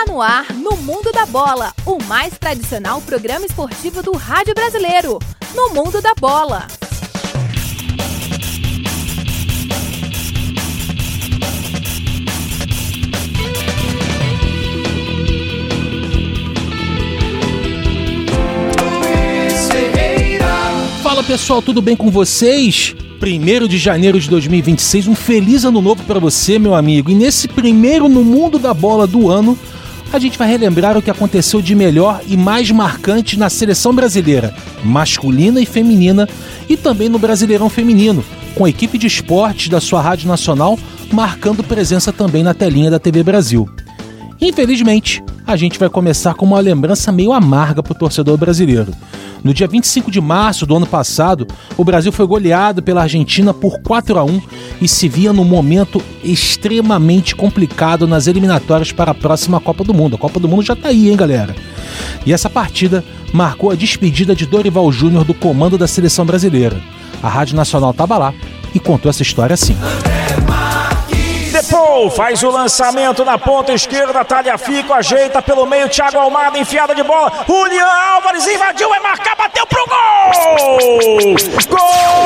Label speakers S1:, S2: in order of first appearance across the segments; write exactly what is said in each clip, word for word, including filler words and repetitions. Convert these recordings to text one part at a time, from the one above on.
S1: no ar No Mundo da Bola, o mais tradicional programa esportivo do rádio brasileiro. No Mundo da Bola.
S2: Fala pessoal, tudo bem com vocês? primeiro de janeiro de dois mil e vinte e seis, um feliz ano novo para você, meu amigo. E nesse primeiro No Mundo da Bola do ano, a gente vai relembrar o que aconteceu de melhor e mais marcante na seleção brasileira, masculina e feminina, e também no Brasileirão Feminino, com a equipe de esportes da sua Rádio Nacional marcando presença também na telinha da T V Brasil. Infelizmente, a gente vai começar com uma lembrança meio amarga para o torcedor brasileiro. No dia vinte e cinco de março do ano passado, o Brasil foi goleado pela Argentina por quatro a um e se via num momento extremamente complicado nas eliminatórias para a próxima Copa do Mundo. A Copa do Mundo já tá aí, hein, galera? E essa partida marcou a despedida de Dorival Júnior do comando da seleção brasileira. A Rádio Nacional estava lá e contou essa história assim.
S3: Depou faz o lançamento na ponta esquerda, Tagliafico ajeita pelo meio, Thiago Almada, enfiada de bola, Julián Álvares invadiu, vai marcar, bateu pro gol! Gol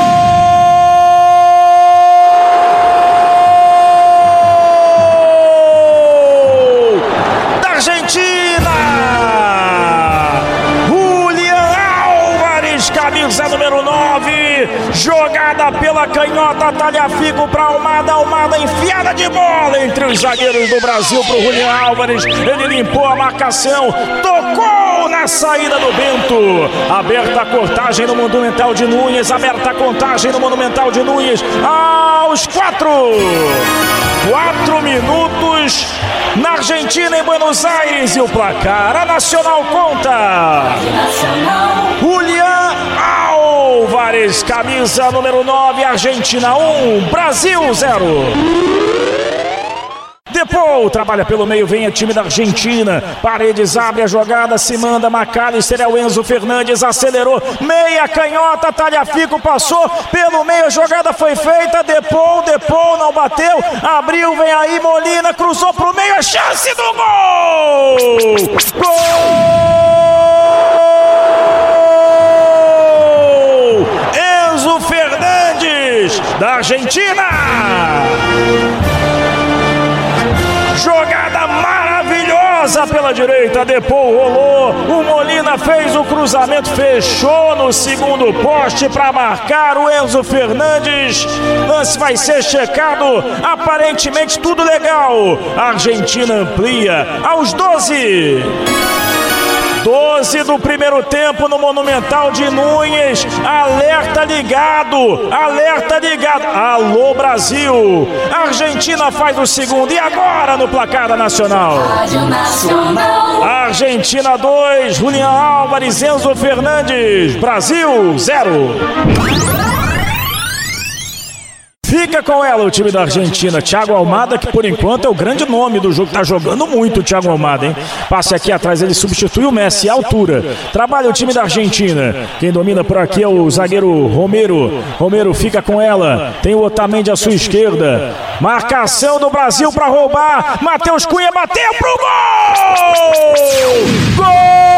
S3: da Argentina! Julián Álvares, camisa número nove, jogada pela canhota, Tagliafico para Almada, Almada enfiada de bola entre os zagueiros do Brasil para o Julián Álvares, ele limpou a marcação, tocou na saída do Bento, aberta a contagem no Monumental de Núñez, aberta a contagem no Monumental de Núñez, aos quatro, quatro minutos na Argentina, em Buenos Aires, e o placar, a Nacional conta, Julián Álvares, camisa número nove, Argentina um, Brasil zero. Depou trabalha pelo meio, vem o time da Argentina, Paredes abre a jogada, se manda, McAllister, é o Enzo Fernandes, acelerou, meia canhota, Tagliafico passou pelo meio, a jogada foi feita, Depou, Depou não bateu, abriu, vem aí Molina, cruzou pro meio, a chance do gol! Gol! Enzo Fernandes, da Argentina! Jogada maravilhosa pela direita, Depou rolou, o Molina fez o cruzamento, fechou no segundo poste para marcar o Enzo Fernandes. Lance vai ser checado, aparentemente tudo legal. A Argentina amplia aos doze. doze do primeiro tempo no Monumental de Núñez, alerta ligado, alerta ligado, alô Brasil, a Argentina faz o segundo, e agora no placar da Nacional, Argentina dois, Julián Álvares, Enzo Fernandes, Brasil zero. Fica com ela o time da Argentina, Thiago Almada, que por enquanto é o grande nome do jogo, tá jogando muito o Thiago Almada, hein? Passe aqui atrás, ele substitui o Messi, à altura, trabalha o time da Argentina, quem domina por aqui é o zagueiro Romero, Romero fica com ela, tem o Otamendi à sua esquerda, marcação do Brasil para roubar, Matheus Cunha bateu pro gol! Gol!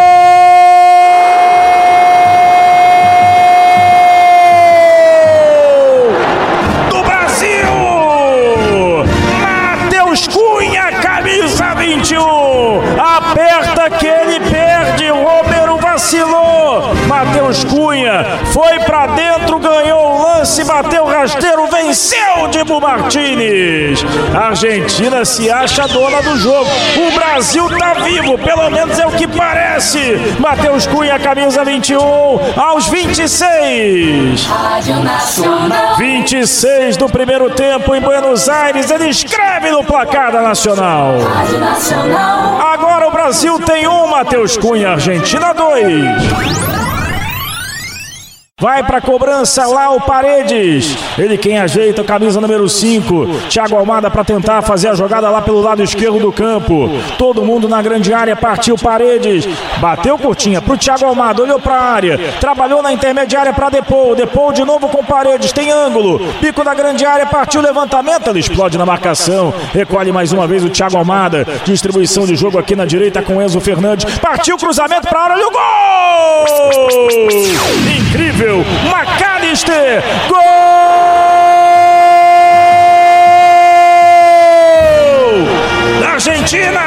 S3: Cunha, camisa vinte e um, aperta que ele perde, o Romero vacilou, Matheus Cunha foi pra dentro, ganhou o lance, bateu o rasteiro, venceu Dibu Martínez. A Argentina se acha dona do jogo, o Brasil tá vivo, pelo menos é o que parece. Matheus Cunha, camisa vinte e um, aos vinte e seis. vinte e seis do primeiro tempo em Buenos Aires, ele escreve no placar da Nacional. Agora o Brasil tem um, Matheus Cunha, Argentina dois. Vai pra cobrança lá o Paredes. Ele quem ajeita, camisa número cinco. Thiago Almada pra tentar fazer a jogada lá pelo lado esquerdo do campo. Todo mundo na grande área, partiu Paredes. Bateu curtinha pro Thiago Almada, olhou pra área. Trabalhou na intermediária pra Depou. Depou de novo com Paredes, tem ângulo. Pico da grande área, partiu o levantamento. Ele explode na marcação. Recolhe mais uma vez o Thiago Almada. Distribuição de jogo aqui na direita com Enzo Fernandes. Partiu o cruzamento pra área, olha o gol! Incrível! McAllister, gol da Argentina!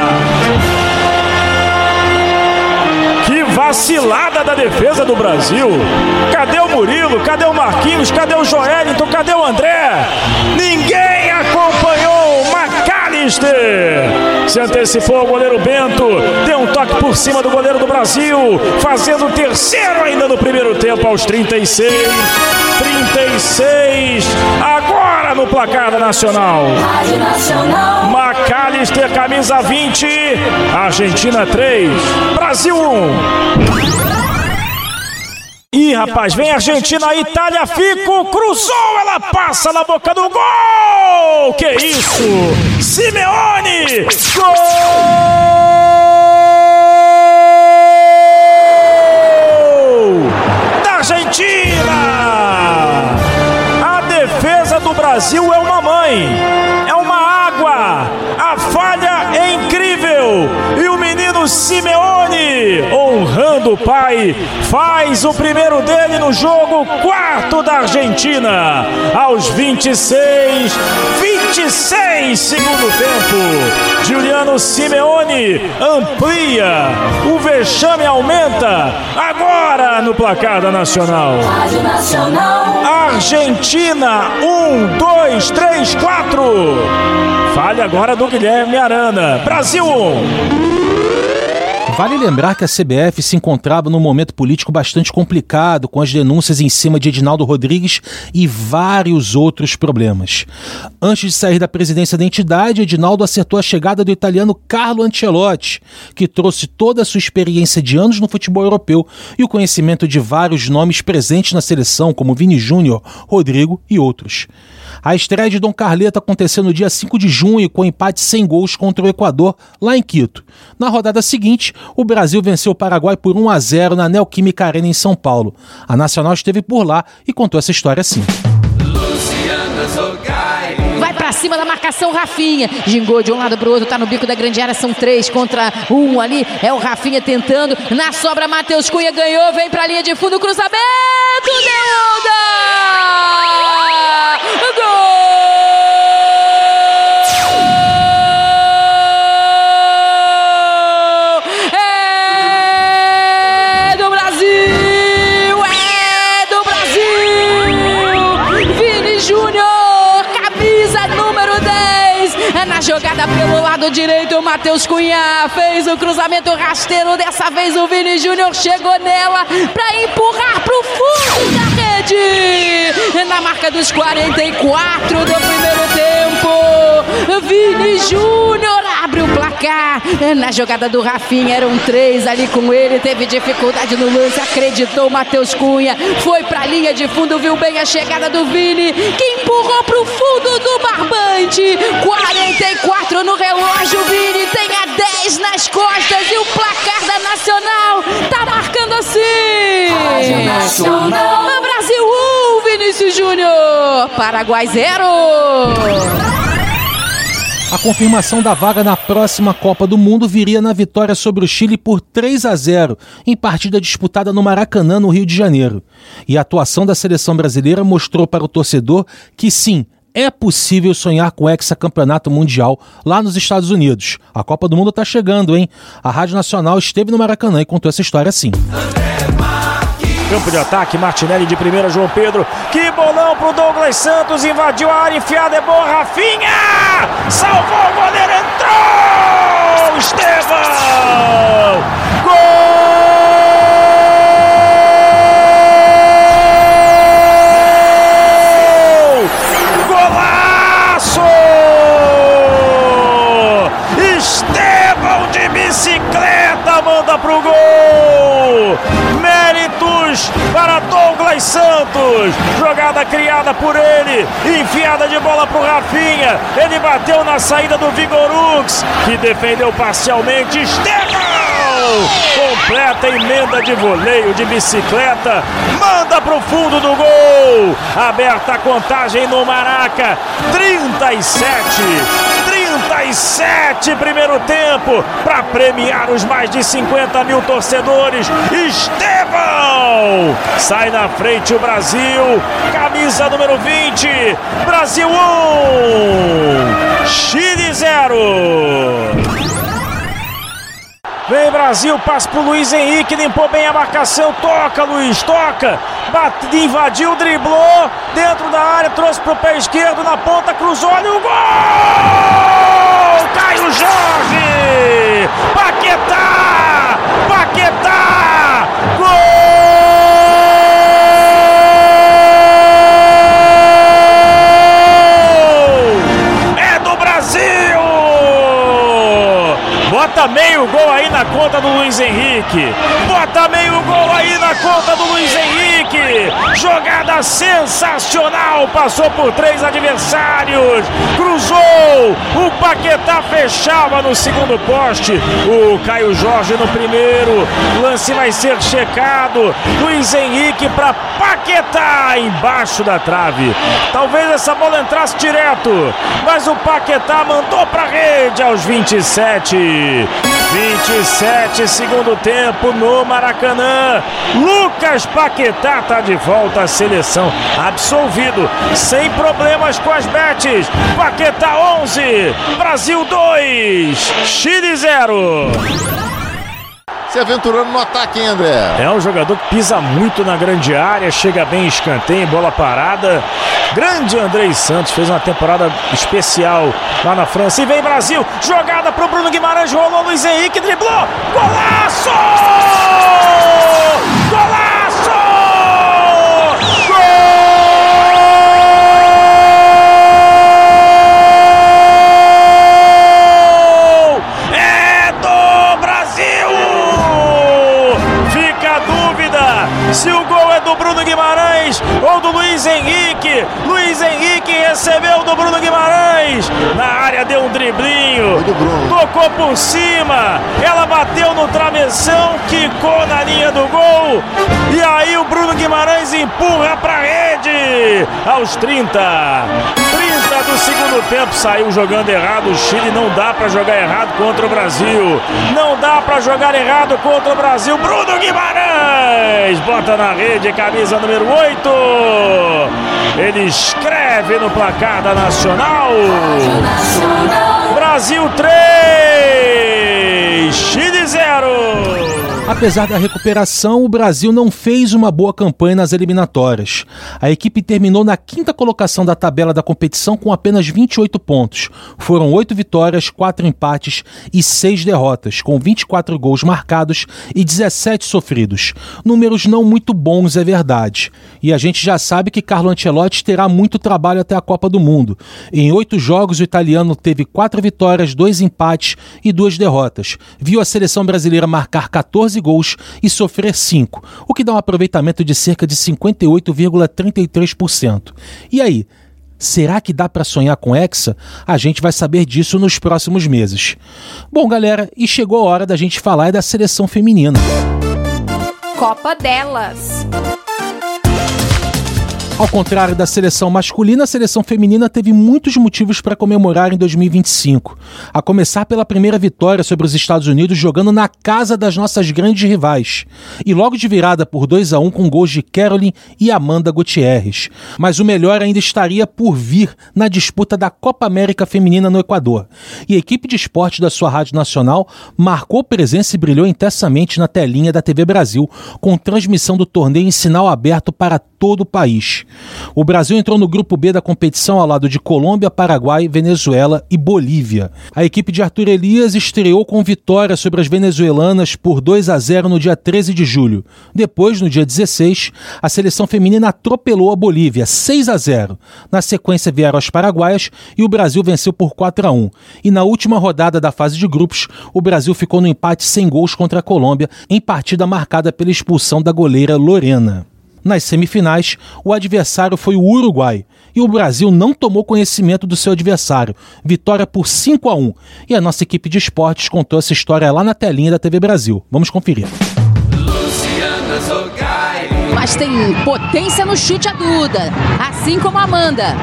S3: Que vacilada da defesa do Brasil! Cadê o Murilo? Cadê o Marquinhos? Cadê o Joelinton? Cadê o André? Ninguém acompanhou o McAllister! Se antecipou ao goleiro Bento, deu um toque por cima do goleiro do Brasil, fazendo o terceiro ainda no primeiro tempo aos trinta e seis. trinta e seis, agora no placar da Nacional. McAllister, camisa vinte, Argentina três, Brasil um. Ih, rapaz, vem a Argentina, Itália, Fico, cruzou, ela passa na boca do gol! Que isso? Simeone! Gol! Da Argentina! A defesa do Brasil é uma mãe, é uma água, a falha é incrível e o menino Simeone, honrando o pai, faz o primeiro dele no jogo, quarto da Argentina, aos vinte e seis, vinte e seis segundo tempo. Giuliano Simeone amplia, o vexame aumenta, agora no placar da Nacional. Argentina, um, dois, três, quatro. Falha agora do Guilherme Arana. Brasil um.
S2: Vale lembrar que a C B F se encontrava num momento político bastante complicado, com as denúncias em cima de Edinaldo Rodrigues e vários outros problemas. Antes de sair da presidência da entidade, Edinaldo acertou a chegada do italiano Carlo Ancelotti, que trouxe toda a sua experiência de anos no futebol europeu e o conhecimento de vários nomes presentes na seleção, como Vini Júnior, Rodrigo e outros. A estreia de Dom Carleto aconteceu no dia cinco de junho com empate sem gols contra o Equador, lá em Quito. Na rodada seguinte, o Brasil venceu o Paraguai por um a zero na Neoquímica Arena em São Paulo. A Nacional esteve por lá e contou essa história assim.
S4: Vai pra cima da marcação, Rafinha. Gingou de um lado pro outro, tá no bico da grande área, são três contra um ali. É o Rafinha tentando. Na sobra, Matheus Cunha ganhou, vem pra linha de fundo, cruzamento, Deolda! Jogada pelo lado direito, o Matheus Cunha fez o cruzamento rasteiro. Dessa vez o Vini Júnior chegou nela para empurrar pro fundo da rede. Na marca dos quarenta e quatro do primeiro tempo, Vini Júnior abre o placar. Na jogada do Rafinha eram três ali com ele, teve dificuldade no lance, acreditou o Matheus Cunha, foi pra linha de fundo, viu bem a chegada do Vini, que empurrou pro fundo do barbante. quarenta e quatro no relógio, o Vini tem a dez nas costas e o placar da Nacional tá marcando assim. Nacional. Brasil um, Vinícius Júnior, Paraguai zero.
S2: A confirmação da vaga na próxima Copa do Mundo viria na vitória sobre o Chile por três a zero, em partida disputada no Maracanã, no Rio de Janeiro. E a atuação da seleção brasileira mostrou para o torcedor que sim, é possível sonhar com o hexacampeonato mundial lá nos Estados Unidos. A Copa do Mundo está chegando, hein? A Rádio Nacional esteve no Maracanã e contou essa história assim.
S3: Campo de ataque, Martinelli de primeira, João Pedro. Que bolão pro Douglas Santos, invadiu a área, enfiada, é boa, Rafinha! Salvou o goleiro, entrou! Estevão! Gol! Golaço! Estevão de bicicleta manda pro gol! Méritos para Douglas Lucas Santos, jogada criada por ele, enfiada de bola pro Rafinha, ele bateu na saída do Vigorux, que defendeu parcialmente. Estevão, completa emenda de voleio de bicicleta, manda pro fundo do gol, aberta a contagem no Maraca, trinta e sete, trinta e sete primeiro tempo, para premiar os mais de cinquenta mil torcedores. Estevão sai na frente o Brasil, camisa número vinte, Brasil um, Chile zero. Vem Brasil, passa pro Luiz Henrique, limpou bem a marcação, toca Luiz, toca, bate, invadiu, driblou, dentro da área, trouxe pro pé esquerdo, na ponta, cruzou, olha o gol! Caio Jorge! Paquetá! Paquetá! Gol! É do Brasil! Bota meio gol aí na conta do Luiz Henrique. Bota meio gol aí na conta do Luiz Henrique. Jogada sensacional. Passou por três adversários. Cruzou. O Paquetá fechava no segundo poste. O Caio Jorge no primeiro. Lance vai ser checado. Luiz Henrique para Paquetá embaixo da trave. Talvez essa bola entrasse direto. Mas o Paquetá mandou para a rede aos vinte e sete. vinte e sete, segundo tempo no Maracanã. Lucas Paquetá tá de volta à seleção, absolvido, sem problemas com as bets. Paquetá onze, Brasil dois, Chile zero.
S5: Se aventurando no ataque, hein, André?
S3: É um jogador que pisa muito na grande área, chega bem em escanteio, bola parada. Grande Andrei Santos, fez uma temporada especial lá na França. E vem Brasil, jogada pro Bruno Guimarães, rolou Luiz Henrique, driblou, golaço! Golaço! Gol! É do Brasil! Fica a dúvida se o gol é do Bruno Guimarães ou do Luiz Henrique. Luiz Henrique recebeu do Bruno Guimarães, na área deu um driblinho, tocou por cima, ela bateu no travessão, quicou na linha do gol, e aí o Bruno Guimarães empurra pra rede aos trinta. trinta do segundo tempo, saiu jogando errado o Chile. Não dá pra jogar errado contra o Brasil, não dá pra jogar errado contra o Brasil. Bruno Guimarães bota na rede, camisa número oito, ele escreve no placar da Nacional. Brasil três, Chile zero.
S2: Apesar da recuperação, o Brasil não fez uma boa campanha nas eliminatórias. A equipe terminou na quinta colocação da tabela da competição com apenas vinte e oito pontos. Foram oito vitórias, quatro empates e seis derrotas, com vinte e quatro gols marcados e dezessete sofridos. Números não muito bons, é verdade. E a gente já sabe que Carlo Ancelotti terá muito trabalho até a Copa do Mundo. Em oito jogos, o italiano teve quatro vitórias, dois empates e duas derrotas. Viu a seleção brasileira marcar quatorze gols e sofrer cinco, o que dá um aproveitamento de cerca de cinquenta e oito vírgula trinta e três por cento. E aí, será que dá para sonhar com Hexa? A gente vai saber disso nos próximos meses. Bom, galera, e chegou a hora da gente falar da seleção feminina.
S1: Copa delas.
S2: Ao contrário da seleção masculina, a seleção feminina teve muitos motivos para comemorar em dois mil e vinte e cinco. A começar pela primeira vitória sobre os Estados Unidos jogando na casa das nossas grandes rivais. E logo de virada por dois a um com gols de Caroline e Amanda Gutierrez. Mas o melhor ainda estaria por vir na disputa da Copa América Feminina no Equador. E a equipe de esporte da sua rádio nacional marcou presença e brilhou intensamente na telinha da T V Brasil, com transmissão do torneio em sinal aberto para todo o país. O Brasil entrou no grupo B da competição ao lado de Colômbia, Paraguai, Venezuela e Bolívia. A equipe de Arthur Elias estreou com vitória sobre as venezuelanas por dois a zero no dia treze de julho. Depois, no dia dezesseis, a seleção feminina atropelou a Bolívia, seis a zero. Na sequência vieram as paraguaias e o Brasil venceu por quatro a um. E na última rodada da fase de grupos, o Brasil ficou no empate sem gols contra a Colômbia, em partida marcada pela expulsão da goleira Lorena. Nas semifinais, o adversário foi o Uruguai e o Brasil não tomou conhecimento do seu adversário. Vitória por cinco a um. E a nossa equipe de esportes contou essa história lá na telinha da T V Brasil. Vamos conferir.
S4: Mas tem potência no chute a Duda, assim como a Amanda.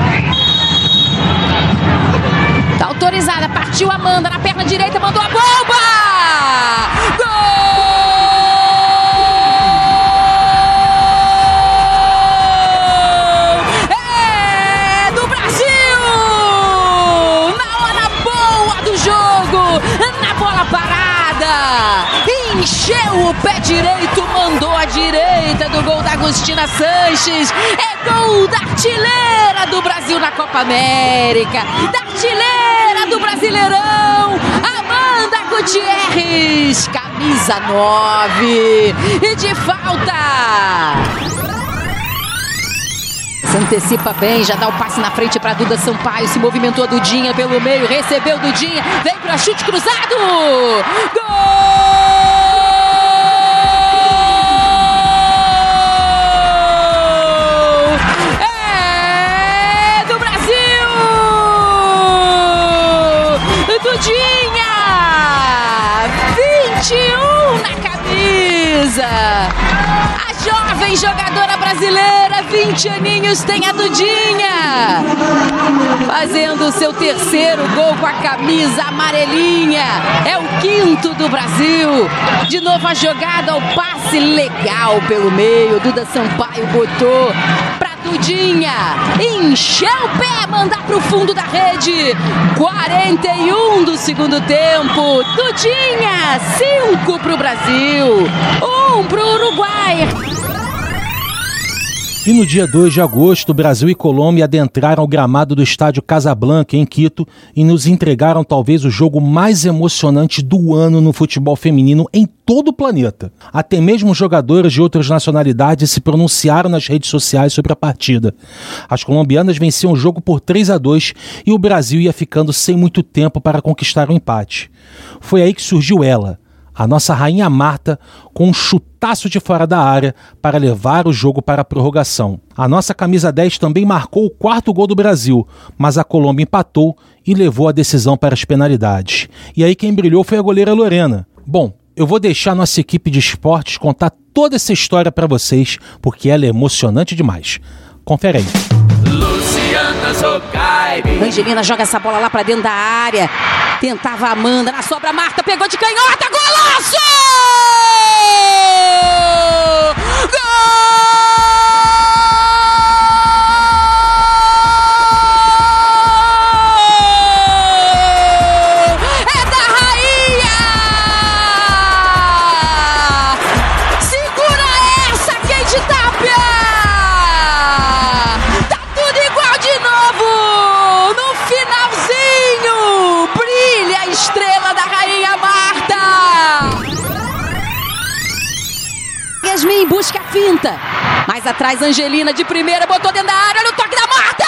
S4: Tá autorizada, partiu a Amanda na perna direita, mandou a bomba! Gol! É do Brasil! Na hora boa do jogo, na bola parada! Encheu o pé direito, mandou a direita do gol da Agostina Sanches. É gol da artilheira do Brasil na Copa América, da artilheira do Brasileirão, Amanda Gutierrez, camisa nove, e de falta. Se antecipa bem, já dá o passe na frente para Duda Sampaio, se movimentou a Dudinha pelo meio, recebeu Dudinha, vem para chute cruzado, gol! Dudinha! vinte e um na camisa! A jovem jogadora brasileira, vinte aninhos, tem a Dudinha! Fazendo o seu terceiro gol com a camisa amarelinha. É o quinto do Brasil. De novo a jogada, o passe legal pelo meio. Duda Sampaio botou pra Dudinha, encheu o pé, mandar pro fundo da rede. quarenta e um do segundo tempo. Dudinha, cinco pro Brasil, um pro Uruguai.
S2: E no dia dois de agosto, Brasil e Colômbia adentraram o gramado do estádio Casablanca, em Quito, e nos entregaram talvez o jogo mais emocionante do ano no futebol feminino em todo o planeta. Até mesmo jogadores de outras nacionalidades se pronunciaram nas redes sociais sobre a partida. As colombianas venciam o jogo por três a dois e o Brasil ia ficando sem muito tempo para conquistar o empate. Foi aí que surgiu ela, a nossa rainha Marta, com um chutaço de fora da área para levar o jogo para a prorrogação. A nossa camisa dez também marcou o quarto gol do Brasil, mas a Colômbia empatou e levou a decisão para as penalidades. E aí quem brilhou foi a goleira Lorena. Bom, eu vou deixar a nossa equipe de esportes contar toda essa história para vocês, porque ela é emocionante demais. Confere aí.
S4: Angelina joga essa bola lá pra dentro da área. Tentava a Amanda, na sobra Marta, pegou de canhota, golaço! Gol! É da rainha! Segura essa, Kate Tapia! Tá tudo igual de novo! No finalzinho! Brilha a estrela da rainha Marta! Yasmin busca a finta. Mais atrás, Angelina de primeira, botou dentro da área, olha o toque da Marta!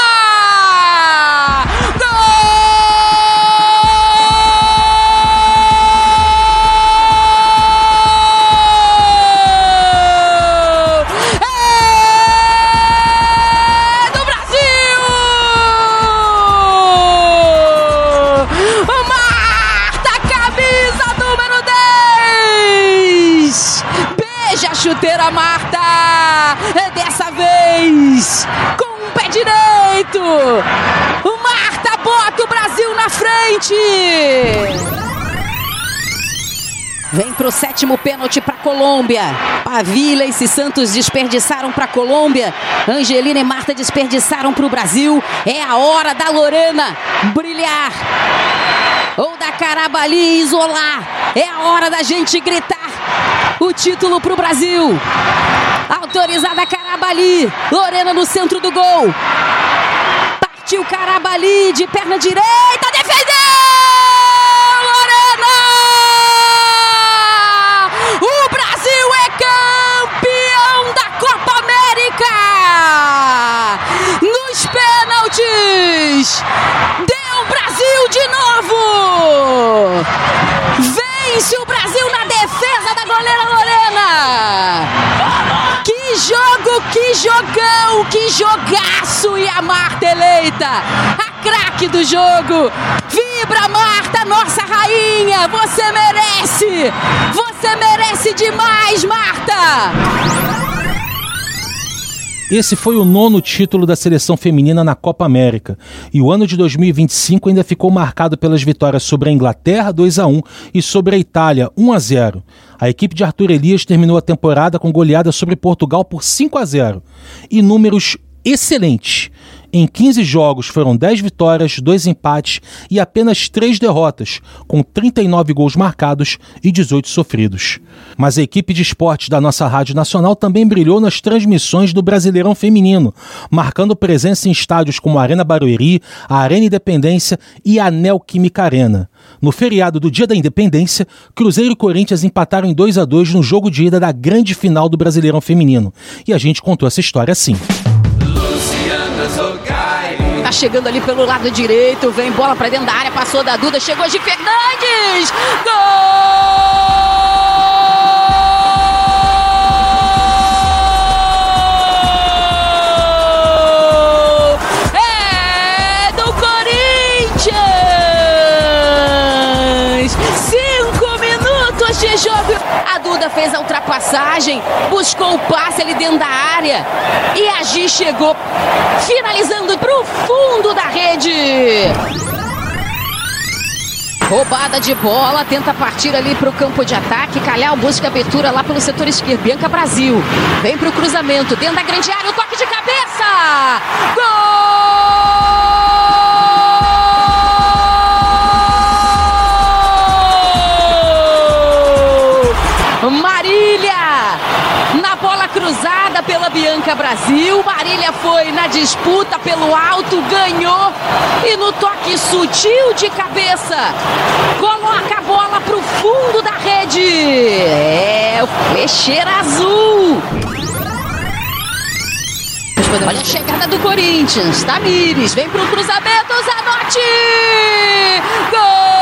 S4: Chuteira Marta, dessa vez com o pé direito. O Marta bota o Brasil na frente. Vem pro sétimo pênalti para Colômbia. Pavila e Santos desperdiçaram para Colômbia. Angelina e Marta desperdiçaram para o Brasil. É a hora da Lorena brilhar, ou da Carabali isolar. É a hora da gente gritar o título pro Brasil. Autorizada Carabali. Lorena no centro do gol. Partiu Carabali de perna direita. Defendeu! Lorena! O Brasil é campeão da Copa América! Nos pênaltis! Deu Brasil de novo! Vence o Brasil na defesa da goleira Lorena! Que jogo jogão, que jogaço! E a Marta eleita a craque do jogo. Vibra, Marta, nossa rainha! Você merece! Você merece demais, Marta!
S2: Esse foi o nono título da seleção feminina na Copa América. E o ano de dois mil e vinte e cinco ainda ficou marcado pelas vitórias sobre a Inglaterra, dois a um, e sobre a Itália, um a zero. A equipe de Arthur Elias terminou a temporada com goleada sobre Portugal por cinco a zero. E números excelentes. Em quinze jogos foram dez vitórias, dois empates e apenas três derrotas, com trinta e nove gols marcados e dezoito sofridos. Mas a equipe de esportes da nossa Rádio Nacional também brilhou nas transmissões do Brasileirão Feminino, marcando presença em estádios como a Arena Barueri, a Arena Independência e a Neoquímica Arena. No feriado do Dia da Independência, Cruzeiro e Corinthians empataram em dois a dois no jogo de ida da grande final do Brasileirão Feminino. E a gente contou essa história assim.
S4: Tá chegando ali pelo lado direito, vem bola pra dentro da área, passou da Duda, chegou de Fernandes! Gol! É do Corinthians! Cinco minutos de jogo. A Duda fez a ultrapassagem, buscou o passe ali dentro da área e a Gi chegou finalizando pro fundo da rede. Roubada de bola, tenta partir ali pro campo de ataque. Calhau busca abertura lá pelo setor esquerdo. Bianca Brasil vem pro cruzamento, dentro da grande área, o toque de cabeça. Gol! Marília, na bola cruzada pela Bianca Brasil. Marília foi na disputa pelo alto, ganhou e no toque sutil de cabeça coloca a bola pro fundo da rede. É o Peixeira Azul. Olha a chegada do Corinthians. Tamires vem pro cruzamento, Zanotti. Gol!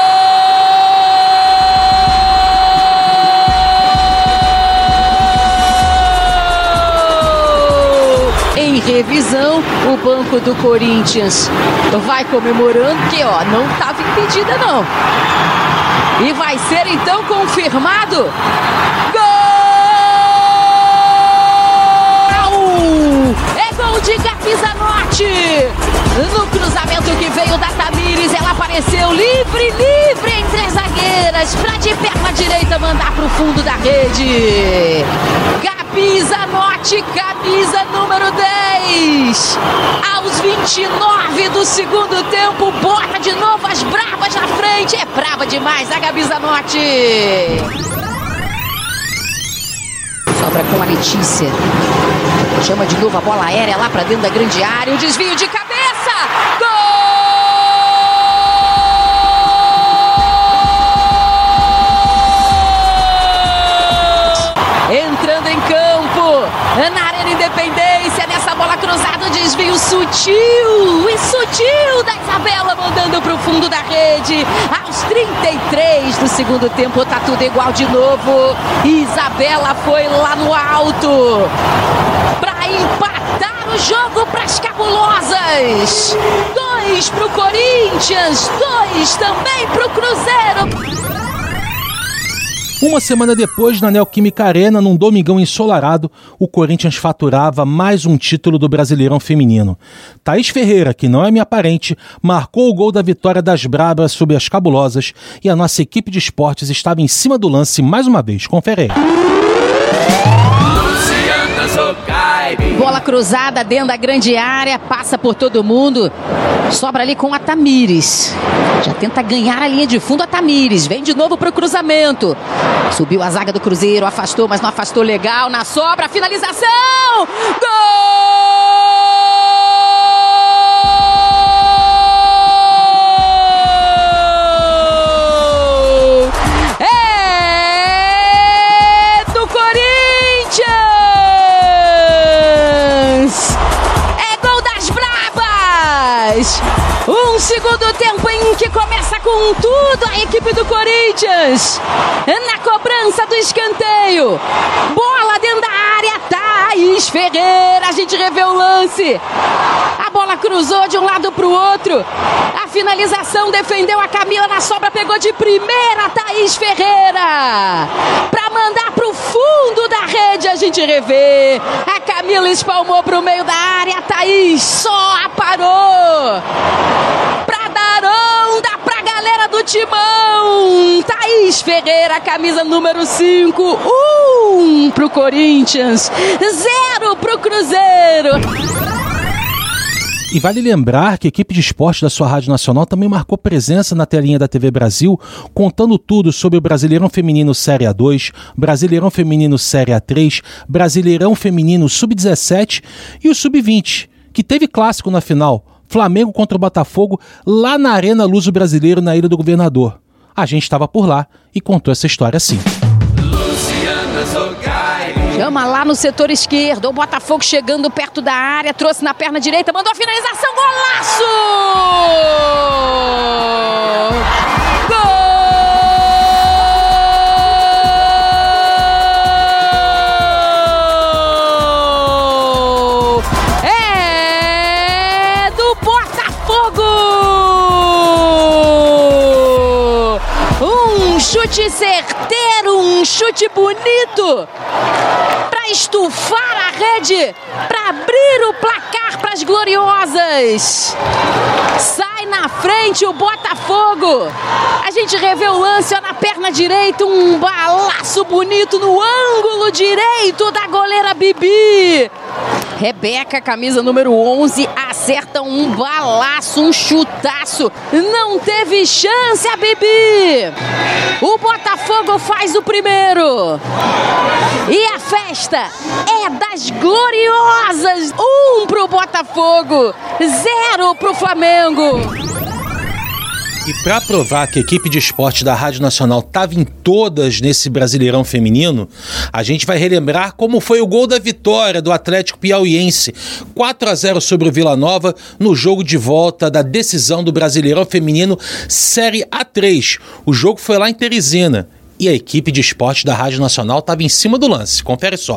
S4: Em revisão, o banco do Corinthians vai comemorando, que ó, não estava impedida não. E vai ser então confirmado. Gol! É gol de Gabi Zanotti. No cruzamento que veio da Tamires, ela apareceu livre, livre entre as zagueiras, pra de perna direita mandar pro fundo da rede. Gabi Zanotti, camisa número dez. Aos vinte e nove do segundo tempo, bota de novo as bravas na frente. É brava demais a Gabi Zanotti. Sobra com a Letícia. Chama de novo a bola aérea lá pra dentro da grande área. O desvio de cabeça. Gol! Entrando em campo, na Arena Independência, nessa bola cruzada, desvio sutil e sutil da Isabela, mandando pro fundo da rede. Aos trinta e três do segundo tempo, tá tudo igual de novo. Isabela foi lá no alto pra empatar o jogo pras cabulosas. Dois pro Corinthians, dois também pro Cruzeiro.
S2: Uma semana depois, na Neoquímica Arena, num domingão ensolarado, o Corinthians faturava mais um título do Brasileirão Feminino. Thaís Ferreira, que não é minha parente, marcou o gol da vitória das Brabas sobre as Cabulosas e a nossa equipe de esportes estava em cima do lance mais uma vez. Confere aí.
S4: Bola cruzada dentro da grande área, passa por todo mundo, sobra ali com a Tamires. Já tenta ganhar a linha de fundo a Tamires, vem de novo pro cruzamento. Subiu a zaga do Cruzeiro, afastou, mas não afastou legal. Na sobra, finalização! Gol! Um segundo tempo em que começa com tudo a equipe do Corinthians. Na cobrança do escanteio. Bola dentro da área, tá Thaís Ferreira, a gente revê o lance. A bola cruzou de um lado pro outro. A finalização defendeu a Camila na sobra, pegou de primeira a Thaís Ferreira. Pra mandar pro fundo da rede, a gente revê. A Camila espalmou pro meio da área, a Thaís só aparou. Pra dar onda pra galera do Timão. Thaís Ferreira, camisa número cinco. Um pro Corinthians, zero pro Cruzeiro.
S2: E vale lembrar que a equipe de esporte da sua Rádio Nacional também marcou presença na telinha da T V Brasil, contando tudo sobre o Brasileirão Feminino Série A dois, Brasileirão Feminino Série A três, Brasileirão Feminino sub dezessete e o sub vinte, que teve clássico na final, Flamengo contra o Botafogo, lá na Arena Luso Brasileiro, na Ilha do Governador. A gente estava por lá e contou essa história assim.
S4: Chama lá no setor esquerdo, o Botafogo chegando perto da área, trouxe na perna direita, mandou a finalização, golaço! Gol! É do Botafogo! Um chute certeiro, um chute bonito! Para estufar a rede, para abrir o placar para as gloriosas. Sai na frente o Botafogo. A gente revê o lance, ó, na perna direita, um balaço bonito no ângulo direito da goleira Bibi. Rebeca, camisa número onze, acerta um balaço, um chutaço. Não teve chance a Bibi. O Botafogo faz o primeiro. E a festa é das gloriosas. Um pro Botafogo, zero pro Flamengo.
S2: E para provar que a equipe de esporte da Rádio Nacional estava em todas nesse Brasileirão Feminino, a gente vai relembrar como foi o gol da vitória do Atlético Piauiense, quatro a zero sobre o Vila Nova, no jogo de volta da decisão do Brasileirão Feminino Série A três. O jogo foi lá em Teresina e a equipe de esporte da Rádio Nacional estava em cima do lance. Confere só.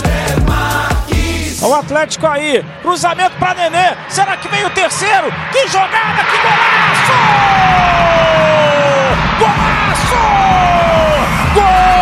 S3: O Atlético aí, cruzamento para Nenê, será que vem o terceiro? Que jogada, que golaço! Golaço! Gol!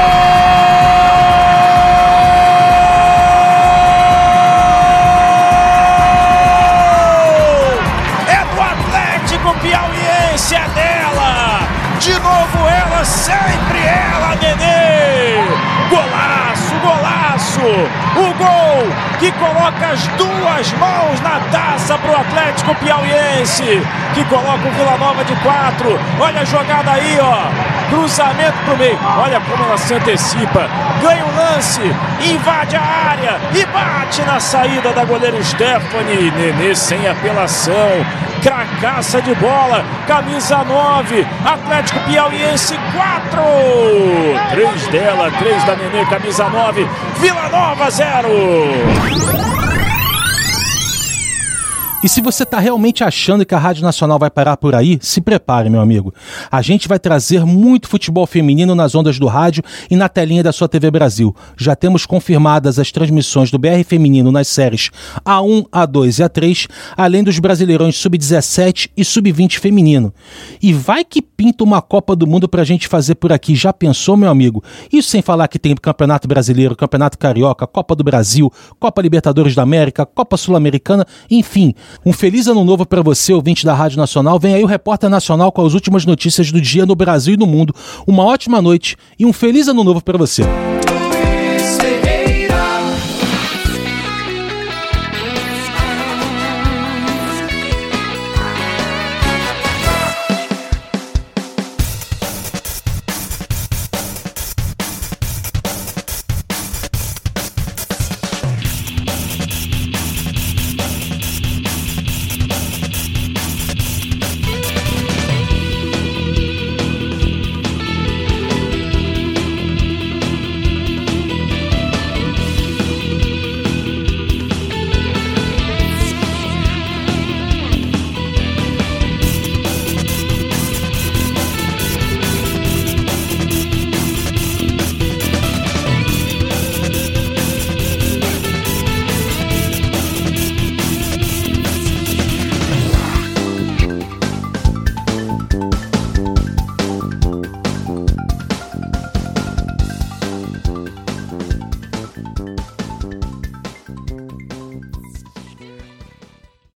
S3: É do Atlético Piauiense, é dela! De novo ela, sempre ela, Nenê! Golaço, golaço! O gol que coloca as duas mãos na taça para o Atlético Piauiense, que coloca o Vila Nova de quatro. Olha a jogada aí, ó. Cruzamento pro meio. Olha como ela se antecipa. Ganha o lance, invade a área e bate na saída da goleira Stephanie. Nenê sem apelação. Cracaça de bola. Camisa nove. Atlético Piauiense quatro. três dela, três da Nenê, camisa nove. Vila Nova zero.
S2: E se você está realmente achando que a Rádio Nacional vai parar por aí, se prepare, meu amigo. A gente vai trazer muito futebol feminino nas ondas do rádio e na telinha da sua T V Brasil. Já temos confirmadas as transmissões do B R Feminino nas séries A um, A dois e A três, além dos Brasileirões sub dezessete e sub vinte feminino. E vai que pinta uma Copa do Mundo pra gente fazer por aqui. Já pensou, meu amigo? Isso sem falar que tem Campeonato Brasileiro, Campeonato Carioca, Copa do Brasil, Copa Libertadores da América, Copa Sul-Americana, enfim. Um feliz ano novo para você, ouvinte da Rádio Nacional. Vem aí o Repórter Nacional com as últimas notícias do dia no Brasil e no mundo. Uma ótima noite e um feliz ano novo para você.